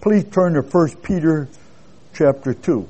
Please turn to 1 Peter chapter 2.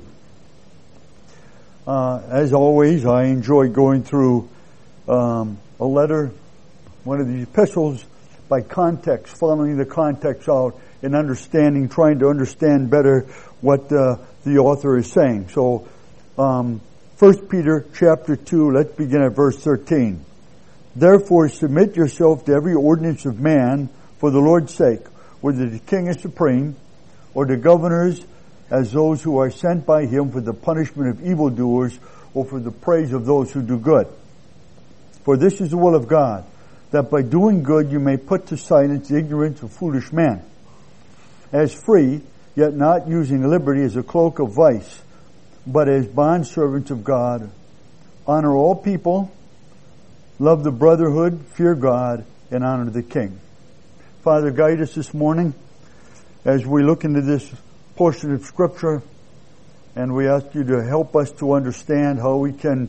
As always, I enjoy going through a letter, one of the epistles, by context, following the context out and understanding, trying to understand better what the author is saying. So, 1 Peter chapter 2, let's begin at verse 13. Therefore submit yourself to every ordinance of man for the Lord's sake, whether the king is supreme, or the governors as those who are sent by him for the punishment of evildoers, or for the praise of those who do good. For this is the will of God, that by doing good you may put to silence the ignorance of foolish men. As free, yet not using liberty as a cloak of vice, but as bondservants of God. Honor all people, love the brotherhood, fear God, and honor the king. Father, guide us this morning as we look into this portion of Scripture, and we ask you to help us to understand how we can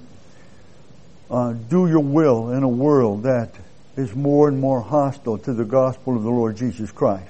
do your will in a world that is more and more hostile to the gospel of the Lord Jesus Christ.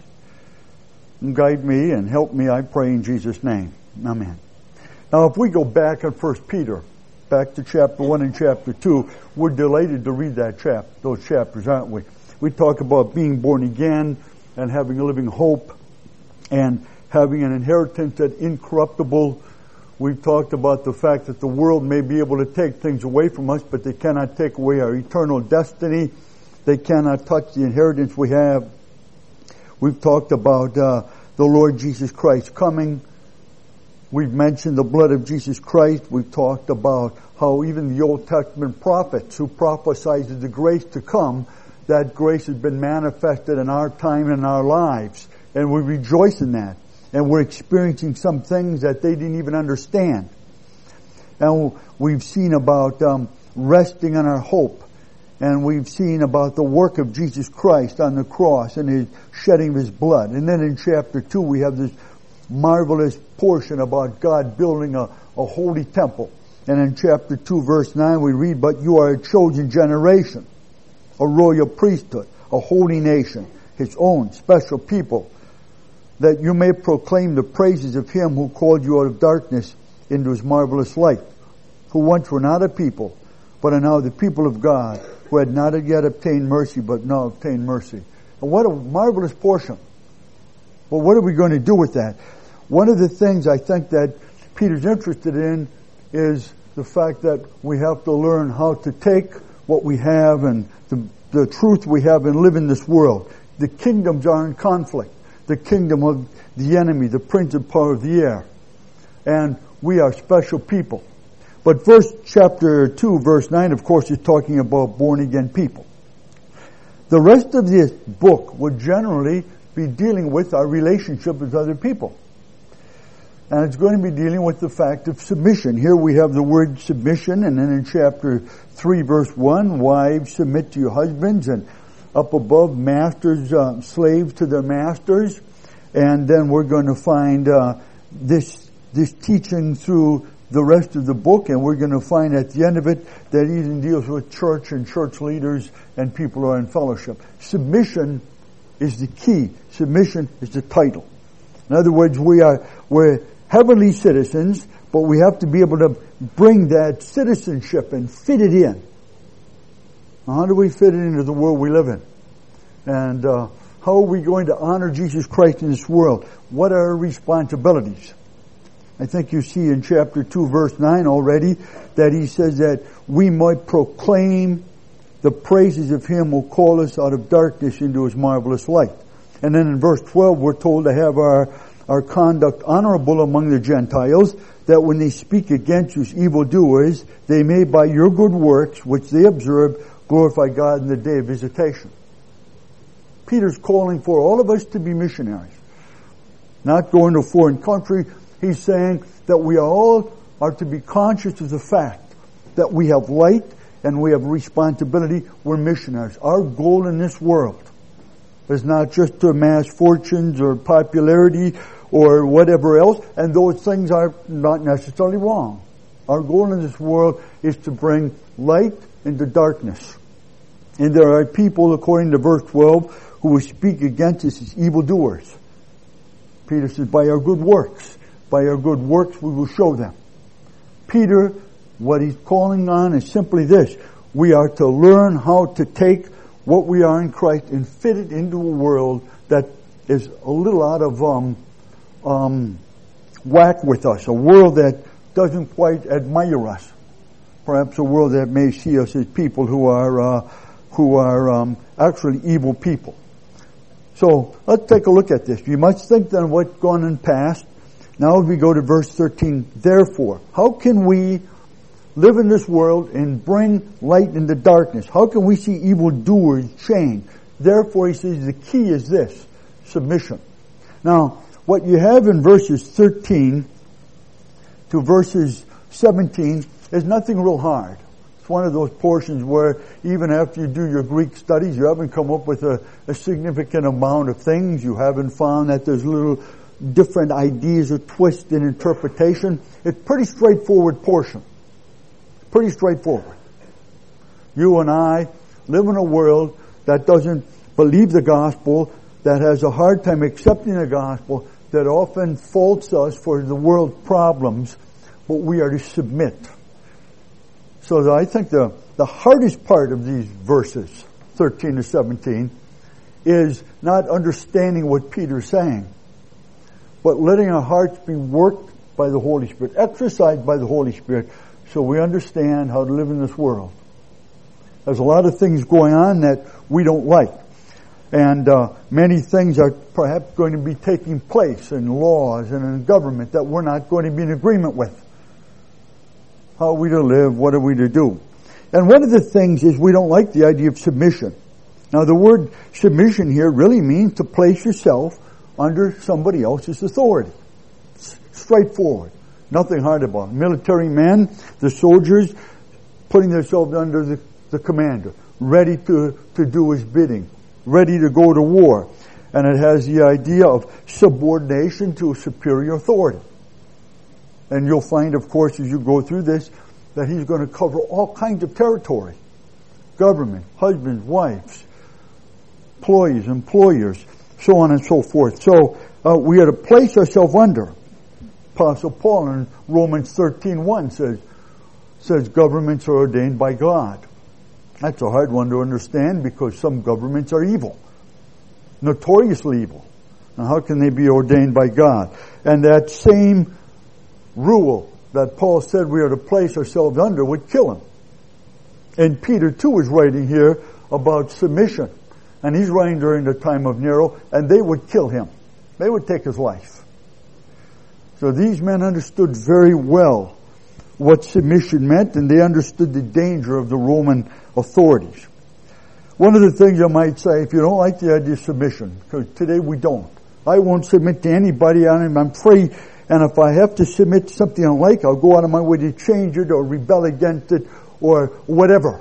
And guide me and help me, I pray in Jesus' name. Amen. Now, if we go back at 1 Peter, back to chapter 1 and chapter 2, we're delighted to read those chapters, aren't we? We talk about being born again and having a living hope and having an inheritance that's incorruptible. We've talked about the fact that the world may be able to take things away from us, but they cannot take away our eternal destiny. They cannot touch the inheritance we have. We've talked about the Lord Jesus Christ coming. We've mentioned the blood of Jesus Christ. We've talked about how even the Old Testament prophets who prophesied of the grace to come, that grace has been manifested in our time and in our lives. And we rejoice in that. And we're experiencing some things that they didn't even understand. And we've seen about resting on our hope. And we've seen about the work of Jesus Christ on the cross and his shedding of his blood. And then in chapter 2 we have this marvelous portion about God building a holy temple. And in chapter 2 verse 9 we read, but you are a chosen generation, a royal priesthood, a holy nation, his own special people, that you may proclaim the praises of him who called you out of darkness into his marvelous light, who once were not a people, but are now the people of God, who had not yet obtained mercy, but now obtained mercy. And what a marvelous portion. Well, what are we going to do with that? One of the things I think that Peter's interested in is the fact that we have to learn how to take what we have and the truth we have and live in this world. The kingdoms are in conflict. The kingdom of the enemy, the prince and power of the air. And we are special people. But chapter 2, verse 9, of course, is talking about born-again people. The rest of this book would generally be dealing with our relationship with other people. And it's going to be dealing with the fact of submission. Here we have the word submission, and then in chapter 3, verse 1, wives submit to your husbands, and up above, masters, slaves to their masters. And then we're going to find this teaching through the rest of the book, and we're going to find at the end of it that it even deals with church and church leaders and people who are in fellowship. Submission is the key. Submission is the title. In other words, we're heavenly citizens, but we have to be able to bring that citizenship and fit it in. Now, how do we fit it into the world we live in? And how are we going to honor Jesus Christ in this world? What are our responsibilities? I think you see in chapter 2, verse 9 already, that he says that we might proclaim the praises of him who called us out of darkness into his marvelous light. And then in verse 12, we're told to have our conduct honorable among the Gentiles, that when they speak against you as evildoers, they may by your good works, which they observe, glorify God in the day of visitation. Peter's calling for all of us to be missionaries. Not going to a foreign country. He's saying that we all are to be conscious of the fact that we have light and we have responsibility. We're missionaries. Our goal in this world is not just to amass fortunes or popularity or whatever else, and those things are not necessarily wrong. Our goal in this world is to bring light into darkness. And there are people, according to verse 12, who will speak against us as evildoers. Peter says, by our good works. By our good works we will show them. Peter, what he's calling on is simply this. We are to learn how to take what we are in Christ and fit it into a world that is a little out of whack with us. A world that doesn't quite admire us. Perhaps a world that may see us as people who are actually evil people. So let's take a look at this. You must think then what's gone in past. Now we go to verse 13. Therefore, how can we live in this world and bring light into darkness? How can we see evildoers change? Therefore, he says the key is this, submission. Now, what you have in verses 13 to verses 17 is nothing real hard. It's one of those portions where even after you do your Greek studies, you haven't come up with a significant amount of things. You haven't found that there's little different ideas or twists in interpretation. It's pretty straightforward portion. Pretty straightforward. You and I live in a world that doesn't believe the gospel, that has a hard time accepting the gospel, that often faults us for the world's problems, but we are to submit. So I think the hardest part of these verses, 13 to 17, is not understanding what Peter's saying, but letting our hearts be worked by the Holy Spirit, exercised by the Holy Spirit, so we understand how to live in this world. There's a lot of things going on that we don't like. And many things are perhaps going to be taking place in laws and in government that we're not going to be in agreement with. How are we to live? What are we to do? And one of the things is we don't like the idea of submission. Now the word submission here really means to place yourself under somebody else's authority. It's straightforward. Nothing hard about it. Military men, the soldiers, putting themselves under the commander, ready to do his bidding, ready to go to war. And it has the idea of subordination to a superior authority. And you'll find, of course, as you go through this, that he's going to cover all kinds of territory. Government, husbands, wives, employees, employers, so on and so forth. So we are to place ourselves under. Apostle Paul in Romans 13:1 says governments are ordained by God. That's a hard one to understand because some governments are evil. Notoriously evil. Now how can they be ordained by God? And that same rule that Paul said we are to place ourselves under would kill him. And Peter too is writing here about submission. And he's writing during the time of Nero, and they would kill him. They would take his life. So these men understood very well what submission meant, and they understood the danger of the Roman authorities. One of the things I might say, if you don't like the idea of submission, because today we don't. I won't submit to anybody, I'm free, and if I have to submit to something I like, I'll go out of my way to change it or rebel against it or whatever.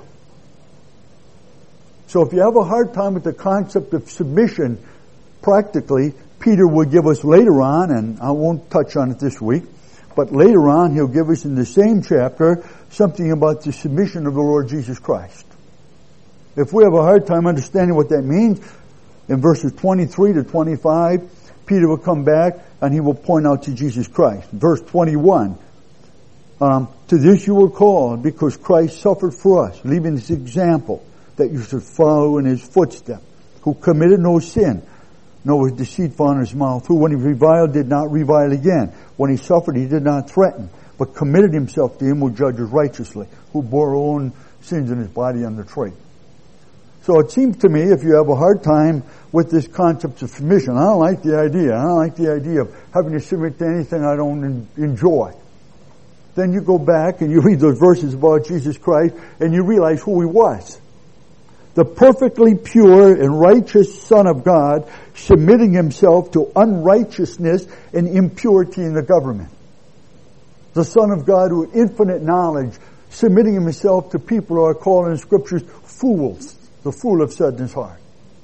So if you have a hard time with the concept of submission, practically, Peter will give us later on, and I won't touch on it this week, but later on he'll give us in the same chapter something about the submission of the Lord Jesus Christ. If we have a hard time understanding what that means, in verses 23 to 25, Peter will come back and he will point out to Jesus Christ. Verse 21, to this you were called because Christ suffered for us, leaving this example that you should follow in his footsteps, who committed no sin, nor was deceitful in his mouth, who when he reviled did not revile again. When he suffered he did not threaten, but committed himself to him who judges righteously, who bore our own sins in his body on the tree. So it seems to me if you have a hard time with this concept of submission, I don't like the idea. I don't like the idea of having to submit to anything I don't enjoy. Then you go back and you read those verses about Jesus Christ and you realize who he was. The perfectly pure and righteous Son of God submitting himself to unrighteousness and impurity in the government. The Son of God who had infinite knowledge submitting himself to people who are called in Scriptures fools. The fool have said in his heart.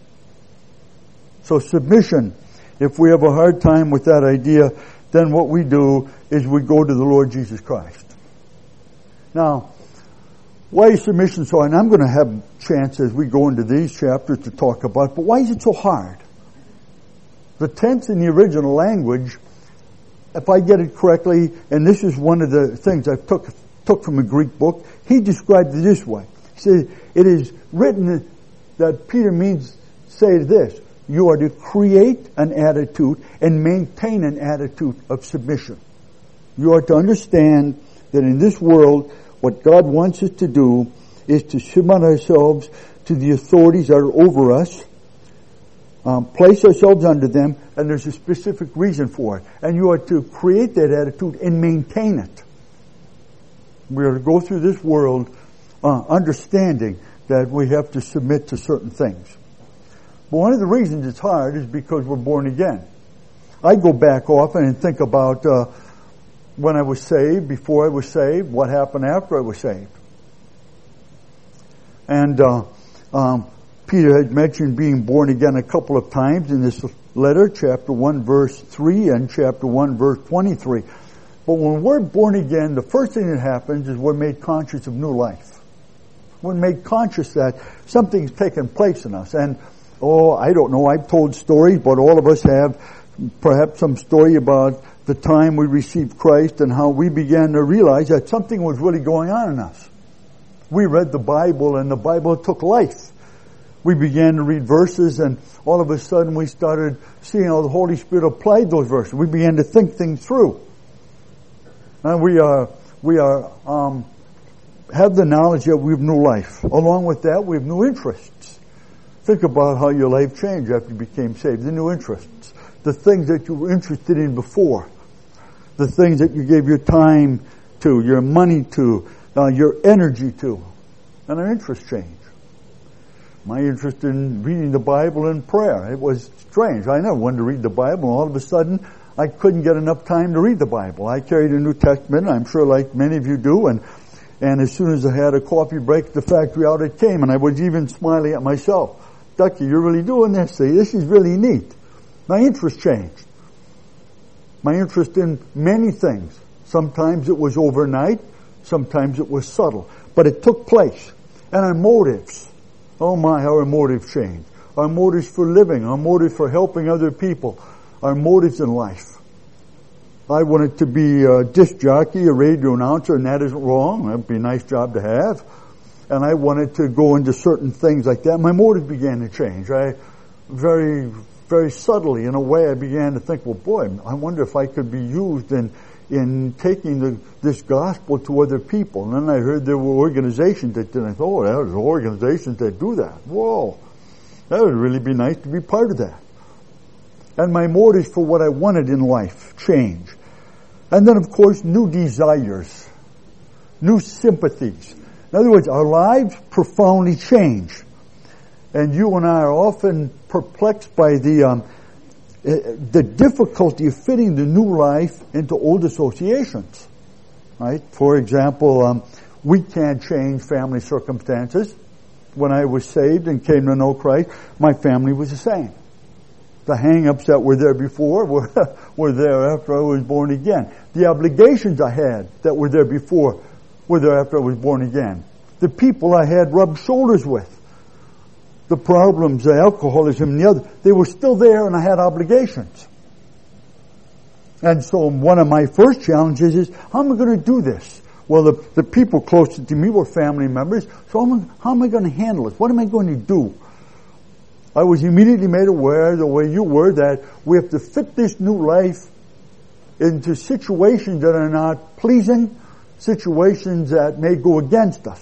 So submission, if we have a hard time with that idea, then what we do is we go to the Lord Jesus Christ. Now, why is submission so hard? And I'm going to have chance as we go into these chapters to talk about it, but why is it so hard? The tense in the original language, if I get it correctly, and this is one of the things I took from a Greek book, he described it this way. He said, it is written that Peter means, say this, you are to create an attitude and maintain an attitude of submission. You are to understand that in this world, what God wants us to do is to submit ourselves to the authorities that are over us, place ourselves under them, and there's a specific reason for it. And you are to create that attitude and maintain it. We are to go through this world understanding that we have to submit to certain things. But one of the reasons it's hard is because we're born again. I go back often and think about when I was saved, before I was saved, what happened after I was saved. And Peter had mentioned being born again a couple of times in this letter, chapter 1, verse 3 and chapter 1, verse 23. But when we're born again, the first thing that happens is we're made conscious of new life. We're made conscious that something's taken place in us. And, I don't know, I've told stories, but all of us have perhaps some story about the time we received Christ and how we began to realize that something was really going on in us. We read the Bible and the Bible took life. We began to read verses and all of a sudden we started seeing how the Holy Spirit applied those verses. We began to think things through. And we have the knowledge that we have new life. Along with that, we have new interests. Think about how your life changed after you became saved. The new interests. The things that you were interested in before. The things that you gave your time to, your money to, your energy to. And our interests changed. My interest in reading the Bible and prayer. It was strange. I never wanted to read the Bible, and all of a sudden, I couldn't get enough time to read the Bible. I carried a New Testament, I'm sure like many of you do, and as soon as I had a coffee break at the factory out, it came, and I was even smiling at myself. Ducky, you're really doing this. See, this is really neat. My interest changed. My interest in many things. Sometimes it was overnight, sometimes it was subtle, but it took place. And our motives. Oh my, how our motives changed. Our motives for living, our motives for helping other people, our motives in life. I wanted to be a disc jockey, a radio announcer, and that isn't wrong. That would be a nice job to have. And I wanted to go into certain things like that. My motive began to change. I very, very subtly, in a way, I began to think, well, boy, I wonder if I could be used in taking this gospel to other people. And then I heard there were organizations that did. I thought, oh, there's organizations that do that. Whoa, that would really be nice to be part of that. And my motives for what I wanted in life changed. And then, of course, new desires, new sympathies. In other words, our lives profoundly change. And you and I are often perplexed by the difficulty of fitting the new life into old associations. Right? For example, we can't change family circumstances. When I was saved and came to know Christ, my family was the same. The hang-ups that were there before were there after I was born again. The obligations I had that were there before were there after I was born again. The people I had rubbed shoulders with, the problems, the alcoholism, and the other, they were still there and I had obligations. And so one of my first challenges is, how am I going to do this? Well, the people closest to me were family members, so how am I going to handle it? What am I going to do? I was immediately made aware, the way you were, that we have to fit this new life into situations that are not pleasing, situations that may go against us.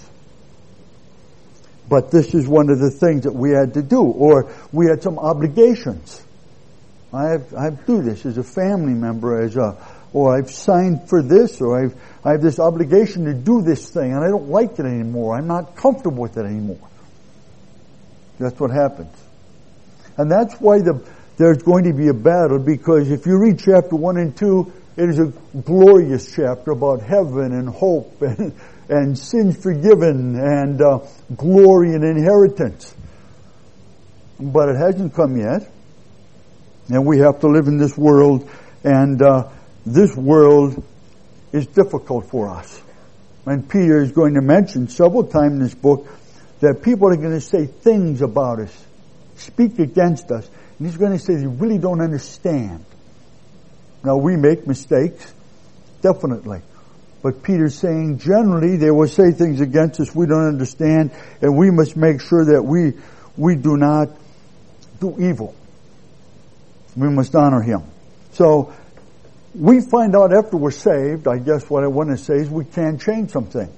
But this is one of the things that we had to do, or we had some obligations. I have to do this as a family member, or I've signed for this, or I have this obligation to do this thing, and I don't like it anymore. I'm not comfortable with it anymore. That's what happens. And that's why there's going to be a battle, because if you read chapter 1 and 2, it is a glorious chapter about heaven and hope and sins forgiven and glory and inheritance. But it hasn't come yet. And we have to live in this world, and this world is difficult for us. And Peter is going to mention several times in this book that people are going to say things about us, speak against us, And he's going to say they really don't understand. Now, we make mistakes, definitely. But Peter's saying generally they will say things against us we don't understand, and we must make sure that we do not do evil. We must honor him. So, we find out after we're saved, I guess what I want to say is we can change some things.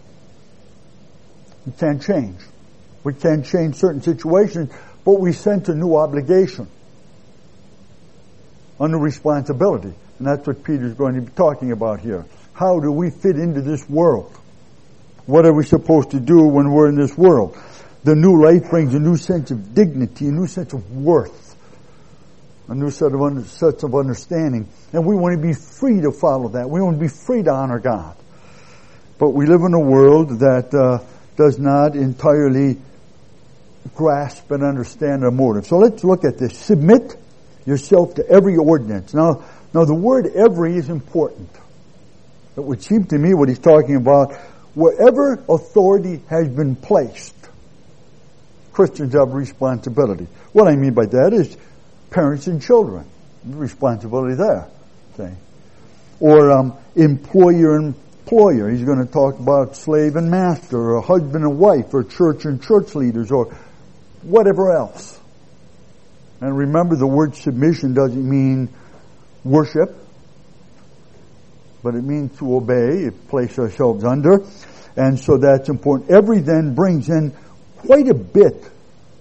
We can change. We can change certain situations, but we sense a new obligation, a new responsibility. And that's what Peter's going to be talking about here. How do we fit into this world? What are we supposed to do when we're in this world? The new life brings a new sense of dignity, a new sense of worth, a new sets of understanding. And we want to be free to follow that. We want to be free to honor God. But we live in a world that does not entirely grasp and understand our motive. So let's look at this. Submit yourself to every ordinance. Now the word every is important. It would seem to me what he's talking about, wherever authority has been placed, Christians have a responsibility. What I mean by that is parents and children. Responsibility there. Okay. Or employer and employer. He's going to talk about slave and master, or husband and wife, or church and church leaders, or whatever else. And remember, the word submission doesn't mean worship, but it means to obey, place ourselves under. And so that's important. Every then brings in quite a bit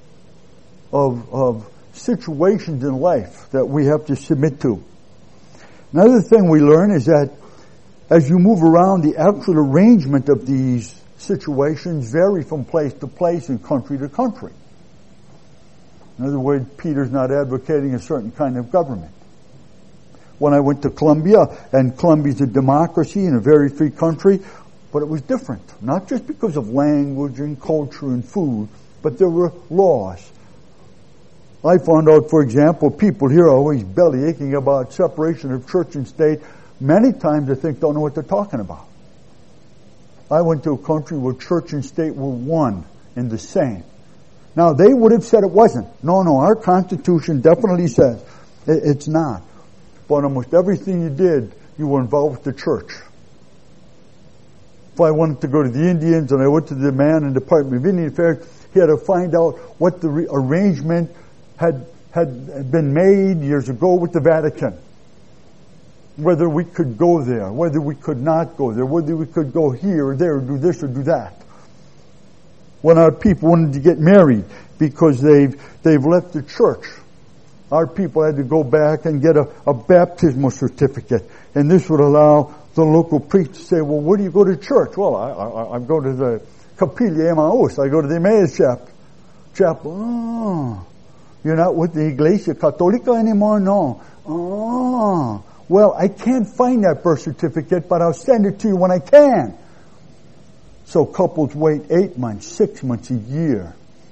of situations in life that we have to submit to. Another thing we learn is that as you move around, the actual arrangement of these situations vary from place to place and country to country. In other words, Peter's not advocating a certain kind of government. When I went to Colombia, and Colombia's a democracy and a very free country, but it was different. Not just because of language and culture and food, but there were laws. I found out, for example, people here are always belly aching about separation of church and state. Many times I think don't know what they're talking about. I went to a country where church and state were one and the same. Now, they would have said it wasn't. No, our Constitution definitely says it's not. But almost everything you did, you were involved with the church. If I wanted to go to the Indians and I went to the man in the Department of Indian Affairs, he had to find out what the arrangement had been made years ago with the Vatican. Whether we could go there, whether we could not go there, whether we could go here or there, or do this or do that. When our people wanted to get married because they've left the church, our people had to go back and get a baptismal certificate. And this would allow the local priest to say, well, where do you go to church? Well, I go to the Capilla Emmaus. I go to the Emmaus chapel. Oh, you're not with the Iglesia Católica anymore? No. Oh, well, I can't find that birth certificate, but I'll send it to you when I can. So couples wait 8 months, 6 months, a year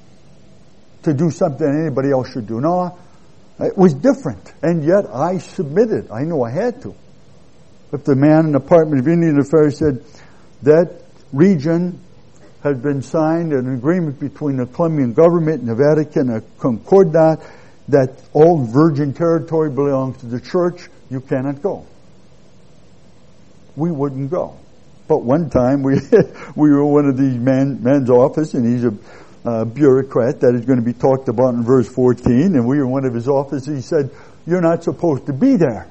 to do something anybody else should do. No, it was different. And yet I submitted. I knew I had to. If the man in the Department of Indian Affairs said that region had been signed an agreement between the Colombian government and the Vatican, a concordat, that all virgin territory belongs to the church, you cannot go. We wouldn't go. But one time we were in one of these men's office, and he's a bureaucrat that is going to be talked about in verse 14, and we were in one of his offices. He said, you're not supposed to be there.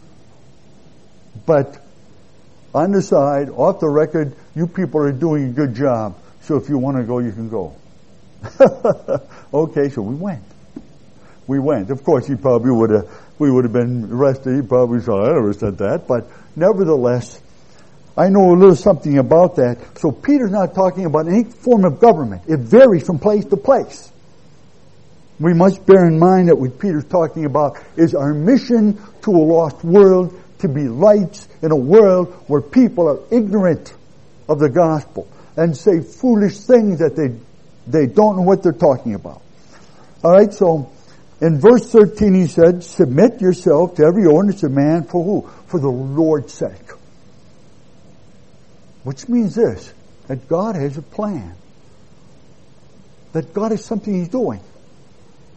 But on the side, off the record, you people are doing a good job. So if you want to go, you can go. Okay, so we went. Of course, we would have been arrested. He probably said, I never said that. But nevertheless, I know a little something about that. So Peter's not talking about any form of government. It varies from place to place. We must bear in mind that what Peter's talking about is our mission to a lost world, to be lights in a world where people are ignorant of the gospel and say foolish things that they don't know what they're talking about. All right, so in verse 13 he said, submit yourself to every ordinance of man for who? For the Lord's sake. Which means this, that God has a plan. That God has something He's doing.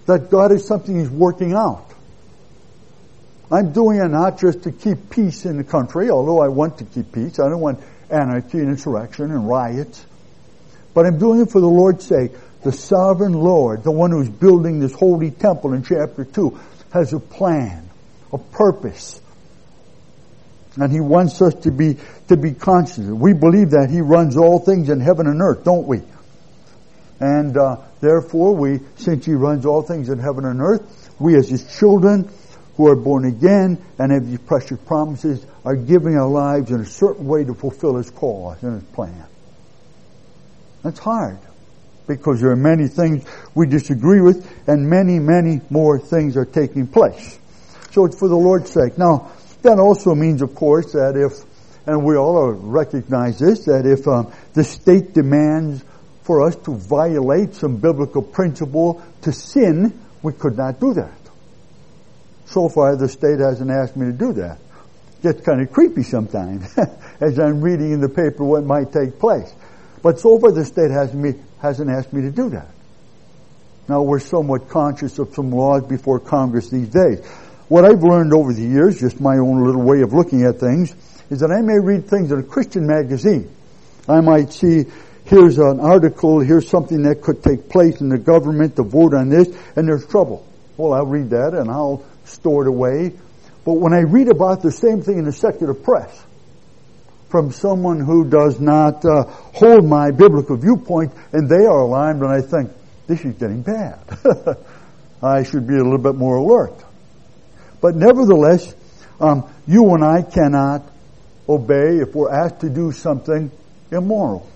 that God is something He's working out. I'm doing it not just to keep peace in the country, although I want to keep peace. I don't want anarchy and insurrection and riots. But I'm doing it for the Lord's sake. The sovereign Lord, the one who's building this holy temple in chapter 2, has a plan, a purpose. And He wants us to be conscious. We believe that He runs all things in heaven and earth, don't we? And therefore, since He runs all things in heaven and earth, we as His children who are born again and have these precious promises are giving our lives in a certain way to fulfill His cause and His plan. That's hard, because there are many things we disagree with, and many, many more things are taking place. So it's for the Lord's sake. Now, that also means, of course, that and we all recognize this, that if the state demands for us to violate some biblical principle, to sin, we could not do that. So far, the state hasn't asked me to do that. It gets kind of creepy sometimes as I'm reading in the paper what might take place. But so far, the state hasn't asked me to do that. Now, we're somewhat conscious of some laws before Congress these days. What I've learned over the years, just my own little way of looking at things, is that I may read things in a Christian magazine. I might see, here's an article, here's something that could take place in the government to vote on this, and there's trouble. Well, I'll read that and I'll store it away. But when I read about the same thing in the secular press, from someone who does not hold my biblical viewpoint, and they are alarmed, and I think, this is getting bad. I should be a little bit more alert. But nevertheless, you and I cannot obey if we're asked to do something immoral.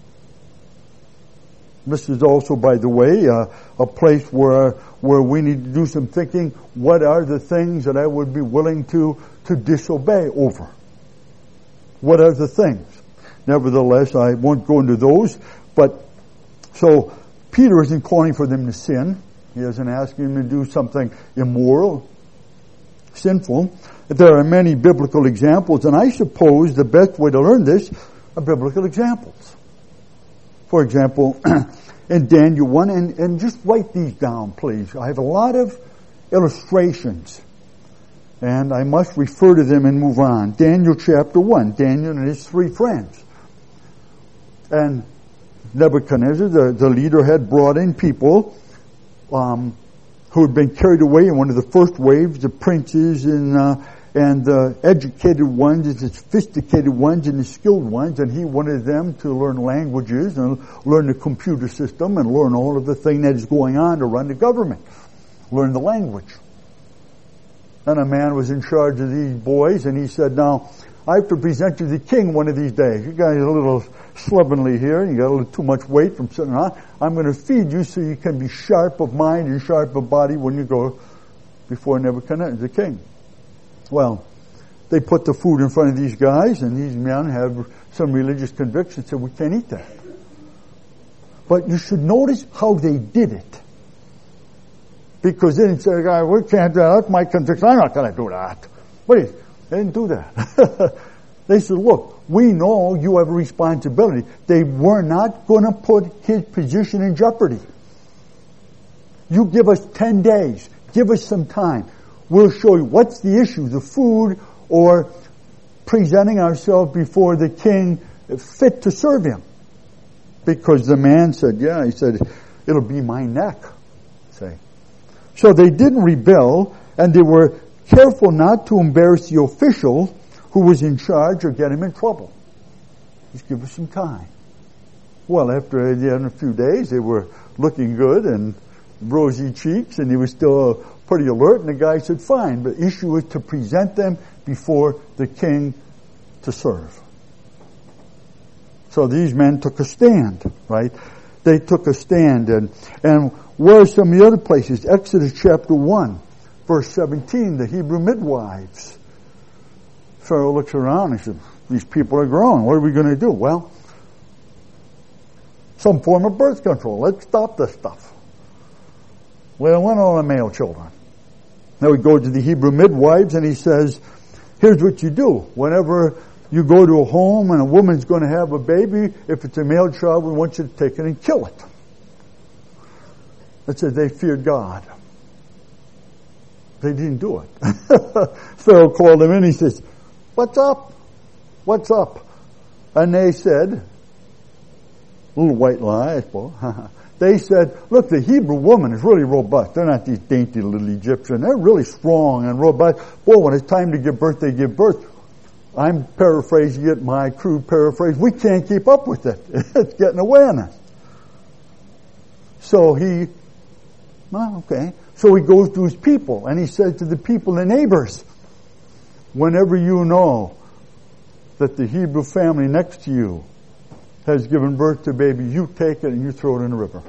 This is also, by the way, a place where we need to do some thinking. What are the things that I would be willing to disobey over? What are the things? Nevertheless, I won't go into those. But so Peter isn't calling for them to sin. He isn't asking them to do something immoral, sinful. There are many biblical examples, and I suppose the best way to learn this are biblical examples. For example, in Daniel 1, and just write these down, please. I have a lot of illustrations, and I must refer to them and move on. Daniel chapter 1, Daniel and his 3 friends. And Nebuchadnezzar, the leader, had brought in people who had been carried away in one of the first waves, the princes and the educated ones, the sophisticated ones, and the skilled ones, and he wanted them to learn languages and learn the computer system and learn all of the thing that is going on to run the government. Learn the language. And a man was in charge of these boys, and he said, now, I have to present you the king one of these days. You guys are a little slovenly here, and you got a little too much weight from sitting around. I'm going to feed you so you can be sharp of mind and sharp of body when you go before Nebuchadnezzar, the king. Well, they put the food in front of these guys, and these men have some religious conviction, said, we can't eat that. But you should notice how they did it. Because they didn't say, we can't do that, that's my conviction, I'm not going to do that. Wait, they didn't do that. They said, look, we know you have a responsibility. They were not going to put his position in jeopardy. You give us 10 days. Give us some time. We'll show you what's the issue, the food or presenting ourselves before the king fit to serve him. Because the man said, yeah, he said, it'll be my neck. Say. So they didn't rebel, and they were careful not to embarrass the official who was in charge or get him in trouble. Just give us some time. Well, after a few days, they were looking good and rosy cheeks, and he was still pretty alert, and the guy said, fine, but the issue is to present them before the king to serve. So these men took a stand, right? They took a stand, and where are some of the other places? Exodus chapter 1, verse 17, the Hebrew midwives. Pharaoh looks around and he said, these people are growing. What are we going to do? Well, some form of birth control. Let's stop this stuff. We don't want all the male children. Now we go to the Hebrew midwives, and he says, here's what you do. Whenever you go to a home and a woman's going to have a baby, if it's a male child, we want you to take it and kill it. It says they feared God. They didn't do it. Pharaoh called them in. He says, "What's up? What's up?" And they said, a little white lie, I suppose. They said, "Look, the Hebrew woman is really robust. They're not these dainty little Egyptians. They're really strong and robust. Boy, when it's time to give birth, they give birth." I'm paraphrasing it, my crude paraphrase. We can't keep up with it. It's getting away on us. So okay. So he goes to his people and he says to the people, the neighbors, "Whenever you know that the Hebrew family next to you has given birth to a baby, you take it and you throw it in the river."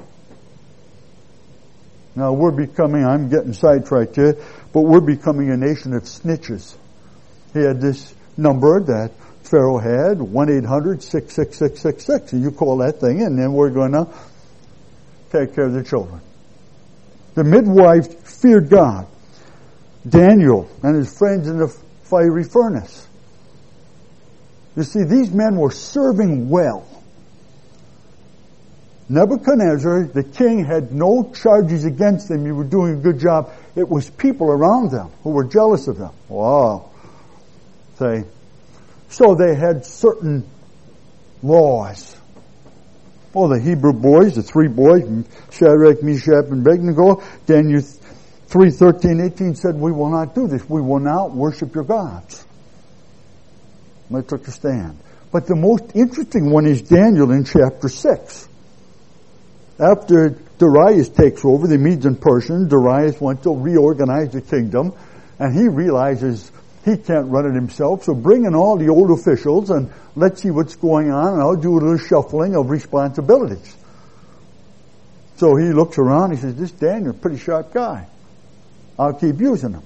Now I'm getting sidetracked here, but we're becoming a nation of snitches. He had this number that Pharaoh had, 1-800-666-666, and you call that thing in, and then we're going to take care of the children. The midwife feared God. Daniel and his friends in the fiery furnace. You see, these men were serving well. Nebuchadnezzar, the king, had no charges against them. You were doing a good job. It was people around them who were jealous of them. Wow. So they had certain laws. Oh, the Hebrew boys, the three boys, Shadrach, Meshach, and Abednego, Daniel 3:13-18 said, "We will not do this. We will not worship your gods." They took a stand. But the most interesting one is Daniel in chapter 6. After Darius takes over, the Medes and Persians, Darius wants to reorganize the kingdom, and he realizes he can't run it himself, so bring in all the old officials and let's see what's going on, and I'll do a little shuffling of responsibilities. So he looks around, he says, "This Daniel, pretty sharp guy. I'll keep using him."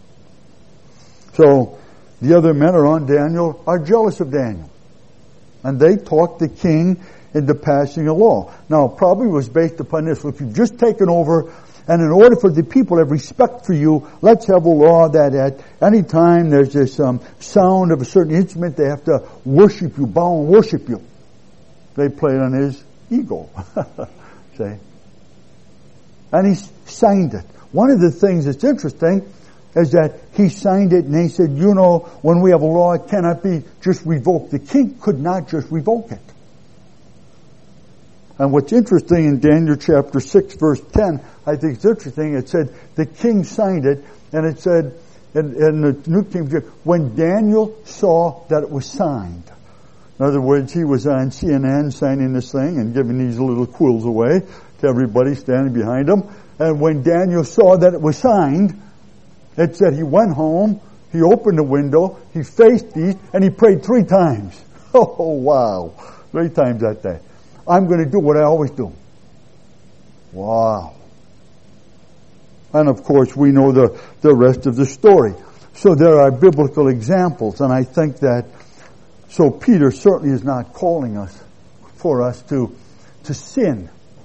So the other men around Daniel are jealous of Daniel. And they talk the king into passing a law. Now, it probably was based upon this. If you've just taken over, and in order for the people to have respect for you, let's have a law that at any time there's this sound of a certain instrument, they have to worship you, bow and worship you. They played on his ego. See? And he signed it. One of the things that's interesting is that he signed it and he said, when we have a law, it cannot be just revoked. The king could not just revoke it. And what's interesting in Daniel chapter 6 verse 10, I think it's interesting, it said the king signed it, and it said in the New King James, when Daniel saw that it was signed. In other words, he was on CNN signing this thing and giving these little quills away to everybody standing behind him. And when Daniel saw that it was signed, it said he went home, he opened the window, he faced east, and he prayed 3 times. Oh, wow. 3 times that day. I'm going to do what I always do. Wow. And of course we know the rest of the story. So there are biblical examples, and I think that, so Peter certainly is not calling us for us to sin.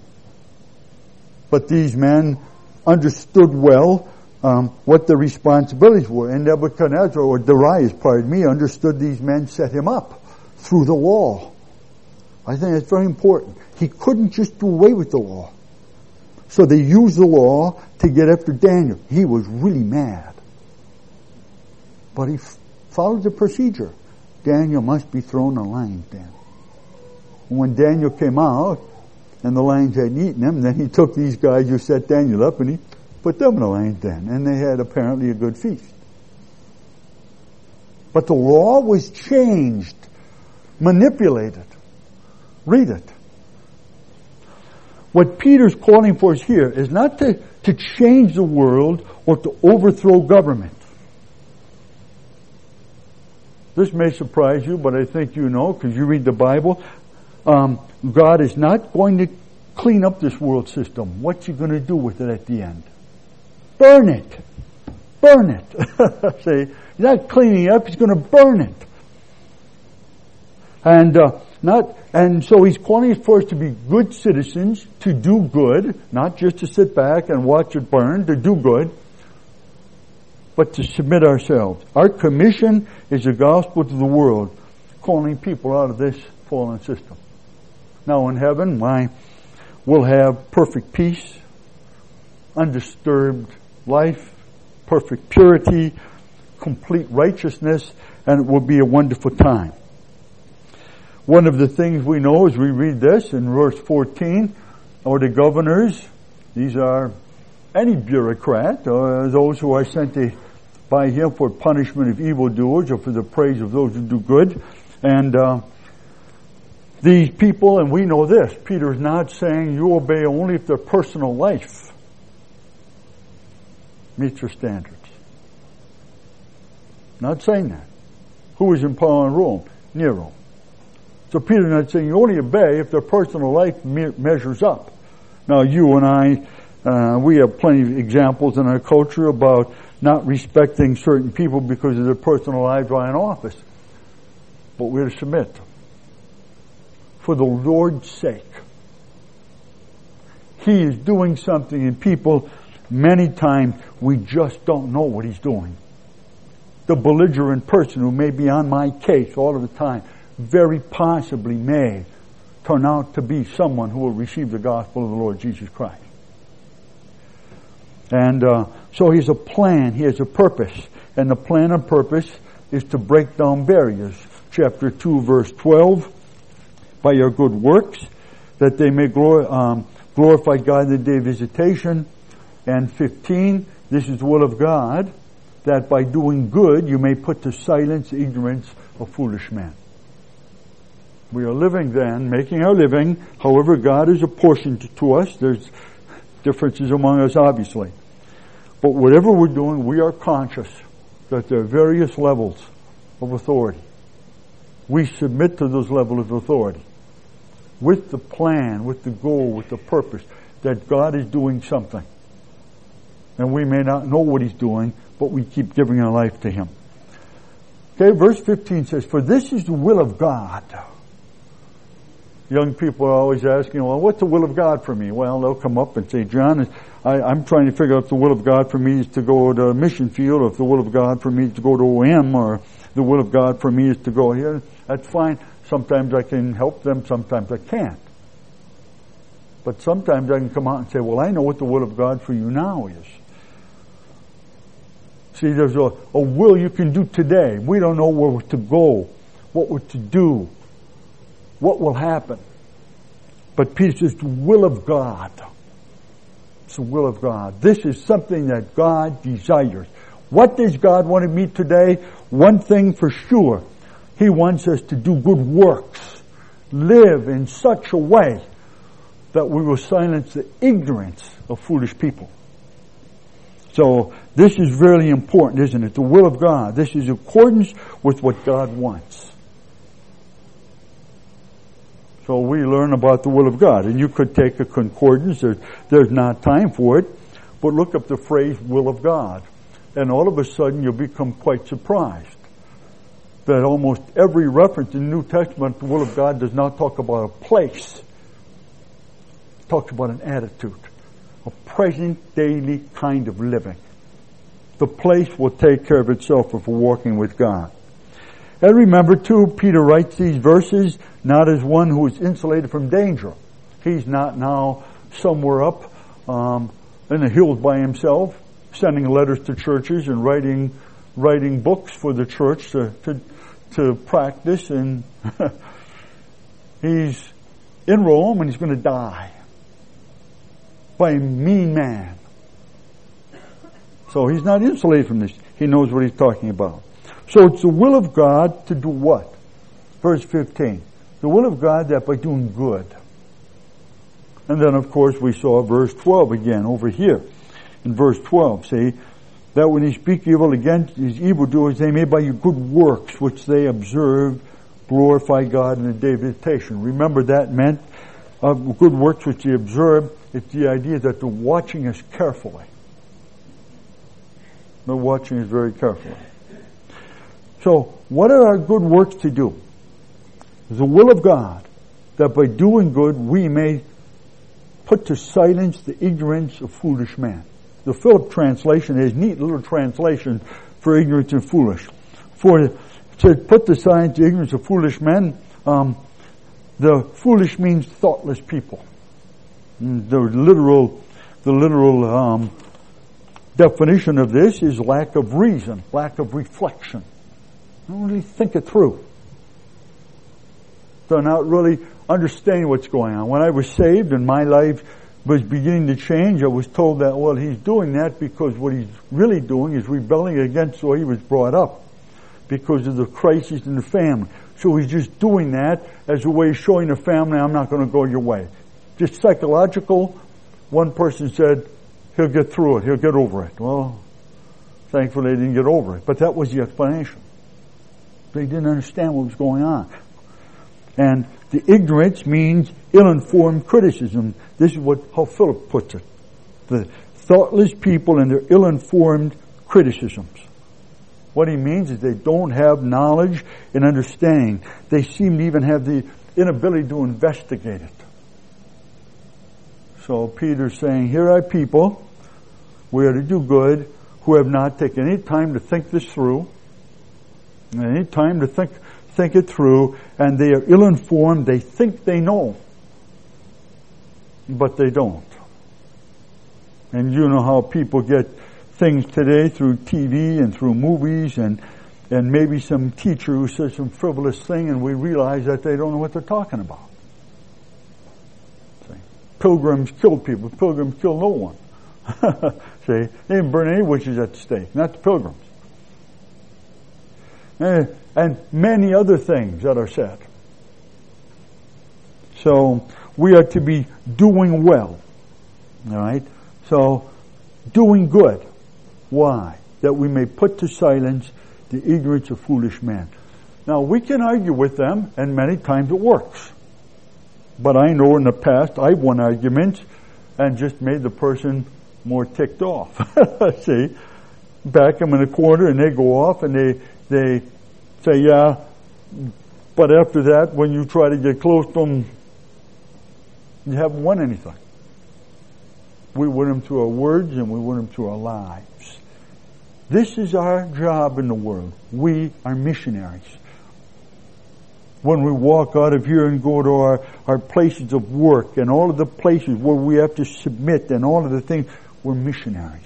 But these men understood well what the responsibilities were. And Nebuchadnezzar, or Darius, understood these men set him up through the law. I think that's very important. He couldn't just do away with the law. So they used the law to get after Daniel. He was really mad. But he followed the procedure. Daniel must be thrown in a lion's den. When Daniel came out, and the lions hadn't eaten him, then he took these guys who set Daniel up and he put them in a lion's den. And they had apparently a good feast. But the law was changed, manipulated. Read it. What Peter's calling for us here is not to change the world or to overthrow government. This may surprise you, but I think you know, because you read the Bible, God is not going to clean up this world system. What's He going to do with it at the end? Burn it. Burn it. See, He's not cleaning it up, He's going to burn it. And so He's calling for us to be good citizens, to do good, not just to sit back and watch it burn, to do good, but to submit ourselves. Our commission is the gospel to the world, calling people out of this fallen system. Now in heaven, we'll have perfect peace, undisturbed life, perfect purity, complete righteousness, and it will be a wonderful time. One of the things we know as we read this in verse 14 are the governors. These are any bureaucrat, or those who are sent by him for punishment of evildoers or for the praise of those who do good. And these people, and we know this, Peter is not saying you obey only if their personal life meets your standards. Not saying that. Who was in power in Rome? Nero. So Peter's not saying you only obey if their personal life measures up. Now you and I, we have plenty of examples in our culture about not respecting certain people because of their personal lives while in office. But we're to submit. For the Lord's sake. He is doing something in people, many times we just don't know what He's doing. The belligerent person who may be on my case all of the time very possibly may turn out to be someone who will receive the gospel of the Lord Jesus Christ. And so He has a plan, He has a purpose. And the plan and purpose is to break down barriers. Chapter 2, verse 12, by your good works, that they may glorify God in the day of visitation. And 15, this is the will of God, that by doing good you may put to silence the ignorance of foolish men. We are living then, making our living, however God is apportioned to us. There's differences among us, obviously. But whatever we're doing, we are conscious that there are various levels of authority. We submit to those levels of authority with the plan, with the goal, with the purpose that God is doing something. And we may not know what He's doing, but we keep giving our life to Him. Okay, verse 15 says, for this is the will of God. Young people are always asking, well, what's the will of God for me? Well, they'll come up and say, John, I'm trying to figure out if the will of God for me is to go to a mission field, or if the will of God for me is to go to OM, or the will of God for me is to go here. That's fine. Sometimes I can help them, sometimes I can't. But sometimes I can come out and say, well, I know what the will of God for you now is. See, there's a will you can do today. We don't know where to go, what we're to do, what will happen. But Peter says, the will of God. It's the will of God. This is something that God desires. What does God want of me today? One thing for sure. He wants us to do good works. Live in such a way that we will silence the ignorance of foolish people. So this is really important, isn't it? The will of God. This is in accordance with what God wants. So we learn about the will of God. And you could take a concordance. There's not time for it. But look up the phrase will of God. And all of a sudden you'll become quite surprised that almost every reference in the New Testament, the will of God does not talk about a place. It talks about an attitude. A present daily kind of living. The place will take care of itself if we're walking with God. And remember too, Peter writes these verses not as one who is insulated from danger. He's not now somewhere up in the hills by himself, sending letters to churches and writing books for the church to practice. And he's in Rome and he's going to die by a mean man. So he's not insulated from this. He knows what he's talking about. So it's the will of God to do what? Verse 15. The will of God that by doing good. And then of course we saw verse 12 again over here. In verse 12, see, that when he speak evil against these evildoers, they may by your good works which they observe glorify God in the day of visitation. Remember that meant good works which they observe. It's the idea that they're watching us carefully. They're watching us very carefully. So, what are our good works to do? The will of God, that by doing good we may put to silence the ignorance of foolish men. The Philip translation is a neat little translation for ignorance and foolish. For to put to silence the ignorance of foolish men, the foolish means thoughtless people. The literal definition of this is lack of reason, lack of reflection. They don't really think it through. They're not really understanding what's going on. When I was saved and my life was beginning to change, I was told that, well, he's doing that because what he's really doing is rebelling against the way he was brought up because of the crisis in the family. So he's just doing that as a way of showing the family, I'm not going to go your way. Just psychological. One person said, he'll get through it, he'll get over it. Well, thankfully they didn't get over it. But that was the explanation. They didn't understand what was going on. And the ignorance means ill-informed criticism. This is how Philip puts it. The thoughtless people and their ill-informed criticisms. What he means is they don't have knowledge and understanding. They seem to even have the inability to investigate it. So Peter's saying, here are people, we are to do good, who have not taken any time to think this through, any time to think it through, and they are ill-informed. They think they know, but they don't. And you know how people get things today through TV and through movies and maybe some teacher who says some frivolous thing and we realize that they don't know what they're talking about. See? Pilgrims kill people. Pilgrims kill no one. See? They didn't burn any witches at the stake, not the pilgrims. And many other things that are said. So we are to be doing well. All right? So doing good. Why? That we may put to silence the ignorance of foolish men. Now we can argue with them, and many times it works. But I know in the past I've won arguments and just made the person more ticked off. See? Back them in a corner and they go off and they say, yeah, but after that, when you try to get close to them, you haven't won anything. We win them through our words and we win them through our lives. This is our job in the world. We are missionaries. When we walk out of here and go to our places of work and all of the places where we have to submit and all of the things, we're missionaries.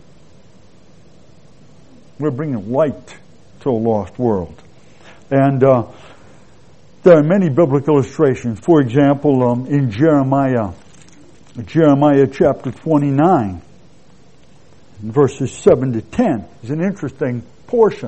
We're bringing light to a lost world. And there are many biblical illustrations. For example, in Jeremiah chapter 29, verses 7 to 10 is an interesting portion.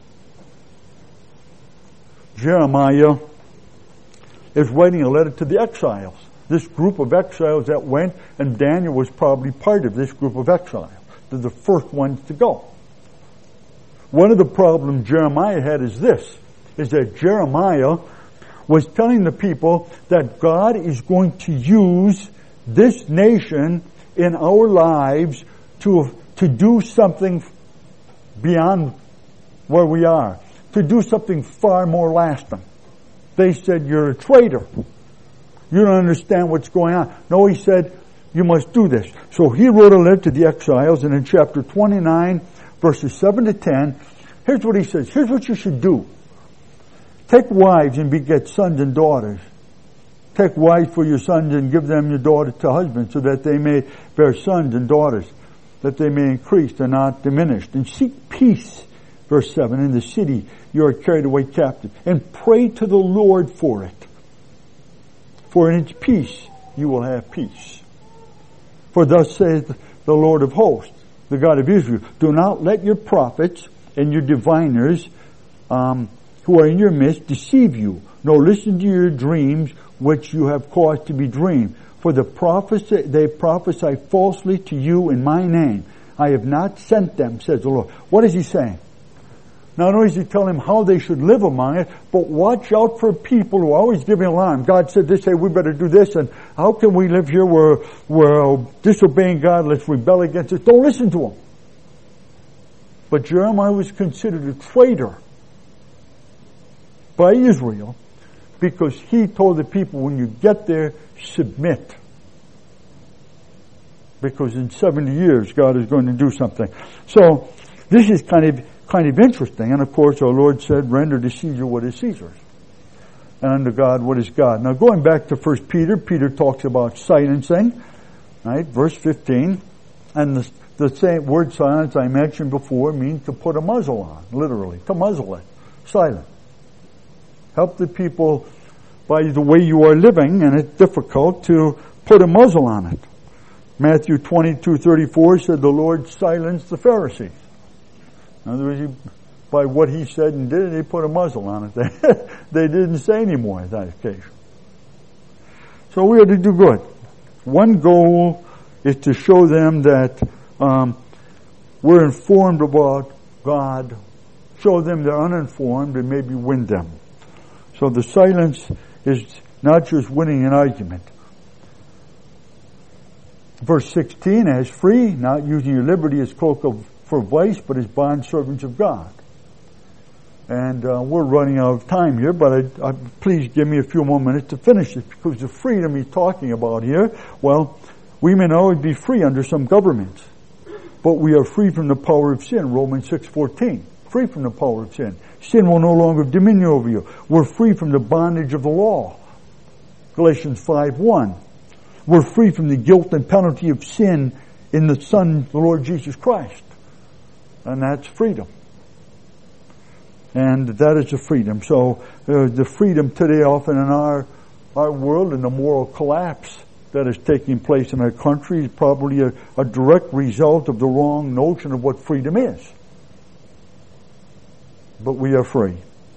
Jeremiah is writing a letter to the exiles. This group of exiles that went, and Daniel was probably part of this group of exiles. They're the first ones to go. One of the problems Jeremiah had is this, is that Jeremiah was telling the people that God is going to use this nation in our lives to do something beyond where we are, to do something far more lasting. They said, you're a traitor. You don't understand what's going on. No, he said, you must do this. So he wrote a letter to the exiles, and in chapter 29, verses 7 to 10, here's what he says. Here's what you should do. Take wives and beget sons and daughters. Take wives for your sons and give them your daughters to husbands, so that they may bear sons and daughters, that they may increase and not diminished. And seek peace, verse 7, in the city you are carried away captive. And pray to the Lord for it. For in its peace you will have peace. For thus saith the Lord of hosts, the God of Israel, do not let your prophets and your diviners who are in your midst deceive you, nor listen to your dreams which you have caused to be dreamed. For they prophesy falsely to you in my name. I have not sent them, says the Lord. What is he saying? Not only is he telling them how they should live among it, but watch out for people who are always giving alarm. God said this, hey, we better do this, and how can we live here where we're disobeying God, let's rebel against it. Don't listen to them. But Jeremiah was considered a traitor by Israel because he told the people, when you get there, submit. Because in 70 years, God is going to do something. So, this is kind of interesting. And of course, our Lord said, render to Caesar what is Caesar's, and unto God what is God. Now, going back to 1 Peter, Peter talks about silencing, right? Verse 15. And the same word silence I mentioned before means to put a muzzle on, literally, to muzzle it, silent. Help the people by the way you are living, and it's difficult to put a muzzle on it. Matthew 22:34 said the Lord silenced the Pharisees. In other words, by what he said and did, he put a muzzle on it. They didn't say any more at that occasion. So we are to do good. One goal is to show them that we're informed about God. Show them they're uninformed and maybe win them. So the silence is not just winning an argument. Verse 16, as free, not using your liberty as cloak for vice, but as bondservants of God. And we're running out of time here, but please give me a few more minutes to finish it, because the freedom he's talking about here, well, we may not always be free under some governments, but we are free from the power of sin, Romans 6:14. Free from the power of sin. Sin will no longer have dominion over you. We're free from the bondage of the law, Galatians 5:1. We're free from the guilt and penalty of sin in the Son, the Lord Jesus Christ. And that's freedom. And that is a freedom. So the freedom today often in our world and the moral collapse that is taking place in our country is probably a direct result of the wrong notion of what freedom is. But we are free.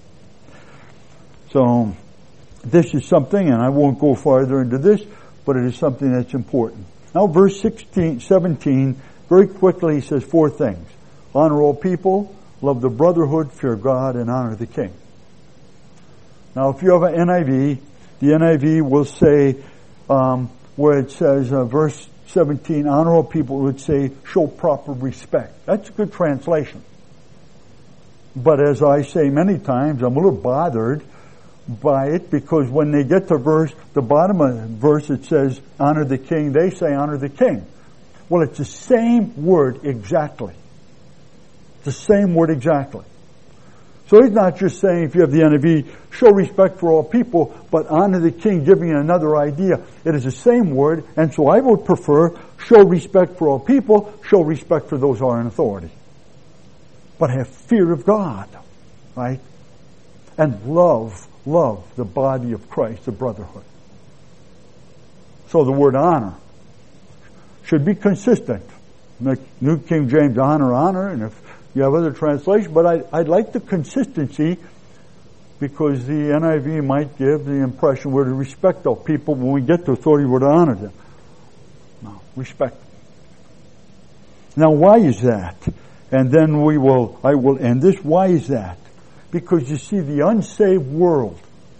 So this is something, and I won't go farther into this, but it is something that's important. Now verse 17, very quickly he says 4 things. Honor all people, love the brotherhood, fear God, and honor the king. Now if you have an NIV, the NIV will say, where it says, verse 17, honor all people, it would say, show proper respect. That's a good translation. But as I say many times, I'm a little bothered by it, because when they get to the bottom of the verse, it says, honor the king. They say, honor the king. Well, it's the same word exactly. The same word exactly. So he's not just saying, if you have the NIV, show respect for all people, but honor the king, giving you another idea. It is the same word, and so I would prefer, show respect for all people, show respect for those who are in authority. But have fear of God, right? And love the body of Christ, the brotherhood. So the word honor should be consistent. New King James, honor, and if you have other translations, but I'd like the consistency, because the NIV might give the impression we're to respect our people. When we get to authority, we're to honor them. No, respect them. Now why is that? And then I will end this. Why is that? Because you see, the unsaved world,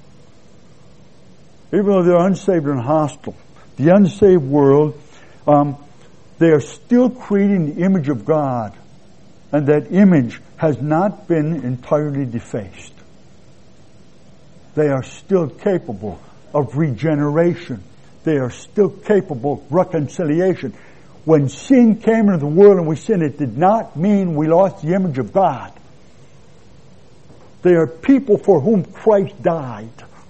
even though they're unsaved and hostile, the unsaved world, they are still creating the image of God, and that image has not been entirely defaced. They are still capable of regeneration. They are still capable of reconciliation. When sin came into the world and we sinned, it did not mean we lost the image of God. They are people for whom Christ died.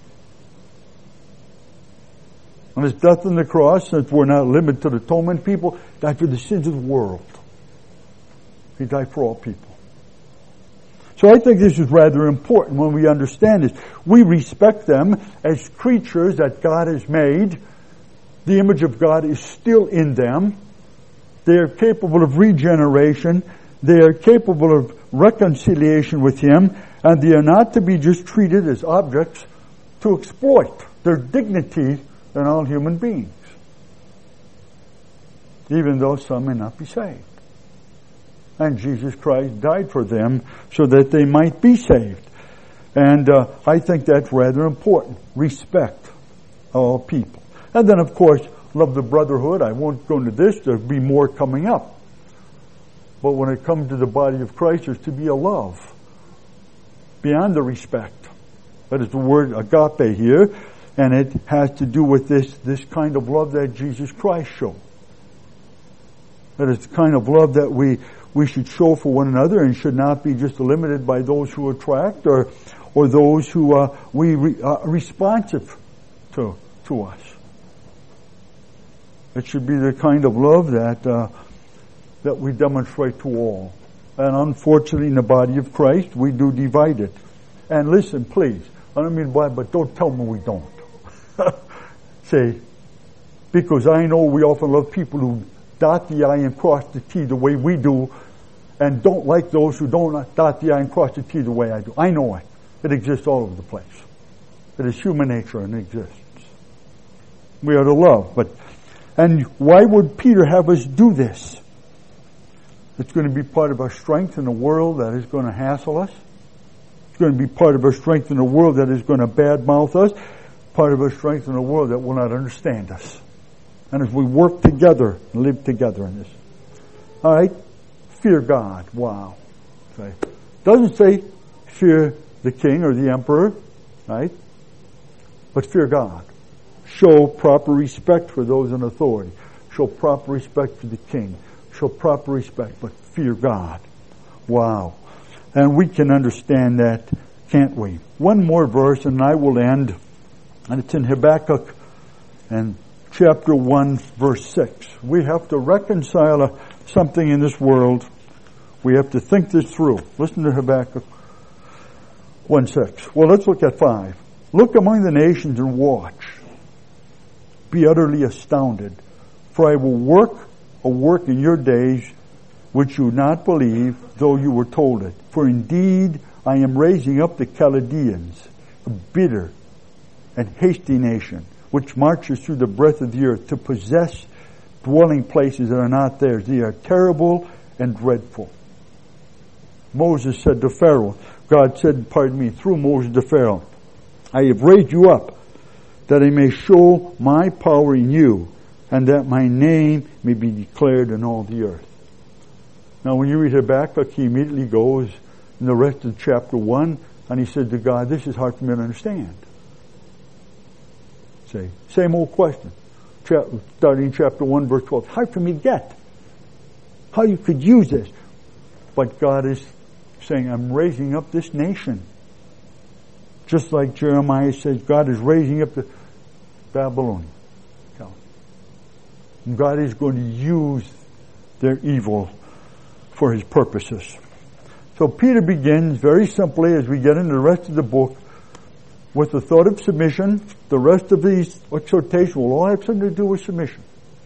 On his death on the cross, since we're not limited to the atonement, people died for the sins of the world. He died for all people. So I think this is rather important when we understand this. We respect them as creatures that God has made. The image of God is still in them. They are capable of regeneration. They are capable of reconciliation with Him. And they are not to be just treated as objects to exploit. Their dignity in all human beings. Even though some may not be saved. And Jesus Christ died for them so that they might be saved. And I think that's rather important. Respect all people. And then, of course, love the brotherhood. I won't go into this. There'll be more coming up. But when it comes to the body of Christ, there's to be a love beyond the respect. That is the word agape here. And it has to do with this kind of love that Jesus Christ showed. That is the kind of love that we should show for one another, and should not be just limited by those who attract or those who are responsive to us. It should be the kind of love that that we demonstrate to all. And unfortunately, in the body of Christ, we do divide it. And listen, please, I don't mean by, but don't tell me we don't. Say, because I know we often love people who dot the I and cross the T the way we do, and don't like those who don't dot the I and cross the T the way I do. I know it. It exists all over the place. It is human nature and it exists. We are to love, and why would Peter have us do this? It's going to be part of our strength in a world that is going to hassle us. It's going to be part of our strength in a world that is going to badmouth us. Part of our strength in a world that will not understand us. And as we work together and live together in this. All right? Fear God. Wow. Doesn't say fear the king or the emperor. Right? But fear God. Show proper respect for those in authority. Show proper respect for the king. Show proper respect, but fear God. Wow. And we can understand that, can't we? One more verse and I will end. And it's in Habakkuk and chapter 1 verse 6. We have to reconcile something in this world. We have to think this through. Listen to Habakkuk 1:6. Well, let's look at 5. Look among the nations and watch. Be utterly astounded. For I will work a work in your days which you not believe, though you were told it. For indeed I am raising up the Chaldeans, a bitter and hasty nation, which marches through the breadth of the earth to possess dwelling places that are not theirs. They are terrible and dreadful. Moses said to Pharaoh, God said, through Moses to Pharaoh, I have raised you up that I may show my power in you and that my name may be declared in all the earth. Now when you read Habakkuk, he immediately goes in the rest of chapter 1 and he said to God, this is hard for me to understand. Same old question. Starting chapter 1 verse 12. Hard for me to get. How you could use this. But God is saying, I'm raising up this nation. Just like Jeremiah says, God is raising up the Babylonians. God is going to use their evil for His purposes. So Peter begins very simply as we get into the rest of the book with the thought of submission. The rest of these exhortations will all have something to do with submission.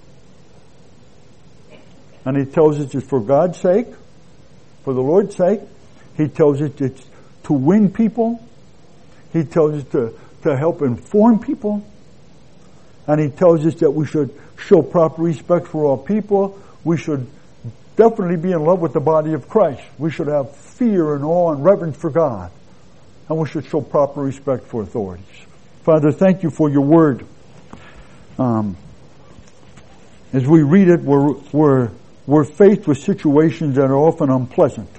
And he tells us it's for God's sake, for the Lord's sake. He tells us it's to win people. He tells us to help inform people. And he tells us that we should show proper respect for all people. We should definitely be in love with the body of Christ. We should have fear and awe and reverence for God. And we should show proper respect for authorities. Father, thank you for your word. As we read it, we're faced with situations that are often unpleasant.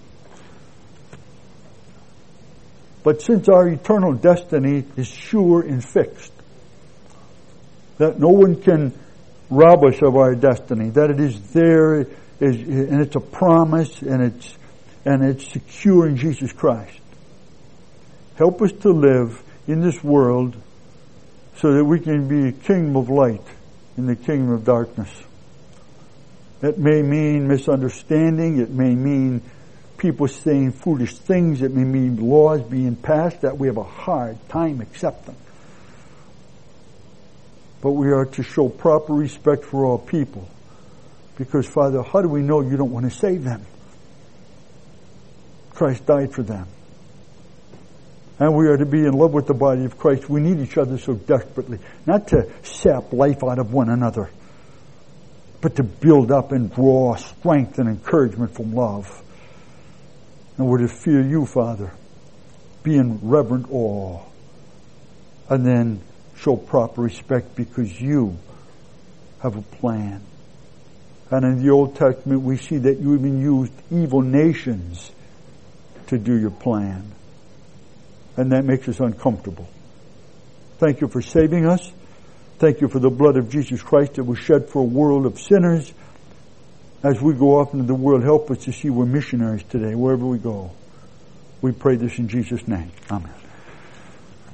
But since our eternal destiny is sure and fixed, that no one can rob us of our destiny, that it is there, and it's a promise, and it's secure in Jesus Christ. Help us to live in this world so that we can be a kingdom of light in the kingdom of darkness. It may mean misunderstanding. It may mean people saying foolish things. It may mean laws being passed that we have a hard time accepting. But we are to show proper respect for all people. Because, Father, how do we know you don't want to save them? Christ died for them. And we are to be in love with the body of Christ. We need each other so desperately. Not to sap life out of one another, but to build up and draw strength and encouragement from love. And we're to fear you, Father. Be in reverent awe. And then show proper respect because you have a plan. And in the Old Testament we see that you even used evil nations to do your plan. And that makes us uncomfortable. Thank you for saving us. Thank you for the blood of Jesus Christ that was shed for a world of sinners. As we go off into the world, help us to see we're missionaries today, wherever we go. We pray this in Jesus' name. Amen.